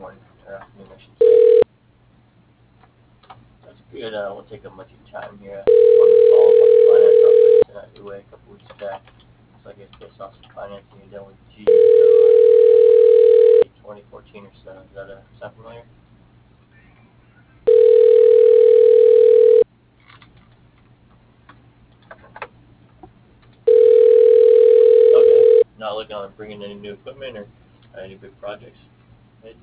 morning or afternoon, I should say. That's good. I won't take up much of your time here. I wanted to follow up on the finance offer I sent out your way a couple weeks back. Looks like it's based off some financing you've done with G. 2014 or so. Does that sound familiar? Okay. Not looking on bringing any new equipment or any big projects. Right?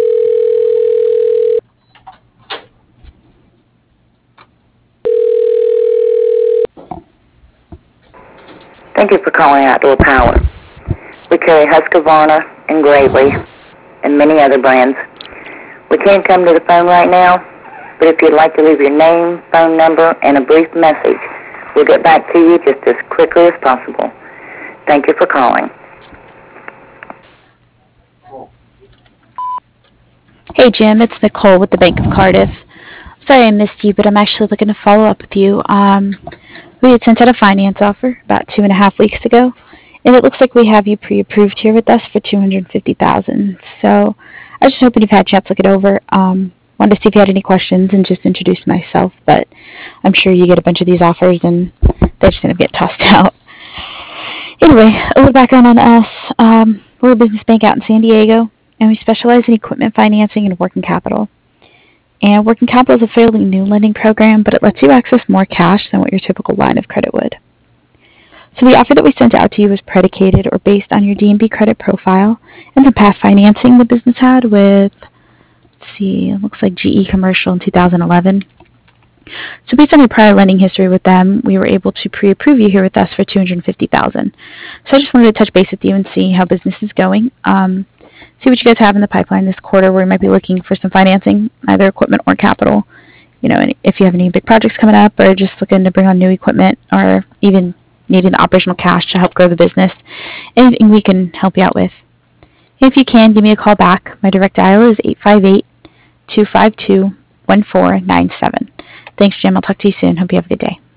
Thank you for calling Outdoor Power. We carry Husqvarna and Gravely and many other brands. We can't come to the phone right now, but if you'd like to leave your name, phone number, and a brief message, we'll get back to you just as quickly as possible. Thank you for calling. Hey Jim, it's Nicole with the Bank of Cardiff. Sorry I missed you, but I'm actually looking to follow up with you. We had sent out a finance offer about 2.5 weeks ago, and it looks like we have you pre-approved here with us for $250,000. So I was just hoping you've had a chance to look it over. Wanted to see if you had any questions and just introduce myself, but I'm sure you get a bunch of these offers and they just end up getting tossed out. Anyway, a little background on us. We're a business bank out in San Diego, and we specialize in equipment financing and working capital. And working capital is a fairly new lending program, but it lets you access more cash than what your typical line of credit would. So the offer that we sent out to you was predicated or based on your D&B credit profile and the past financing the business had with, it looks like GE Commercial in 2011. So based on your prior lending history with them, we were able to pre-approve you here with us for $250,000. So I just wanted to touch base with you and see how business is going. See what you guys have in the pipeline this quarter where you might be looking for some financing, either equipment or capital. And if you have any big projects coming up or just looking to bring on new equipment or even needing the operational cash to help grow the business, anything we can help you out with. If you can, give me a call back. My direct dial is 858-252-1497. Thanks, Jim. I'll talk to you soon. Hope you have a good day.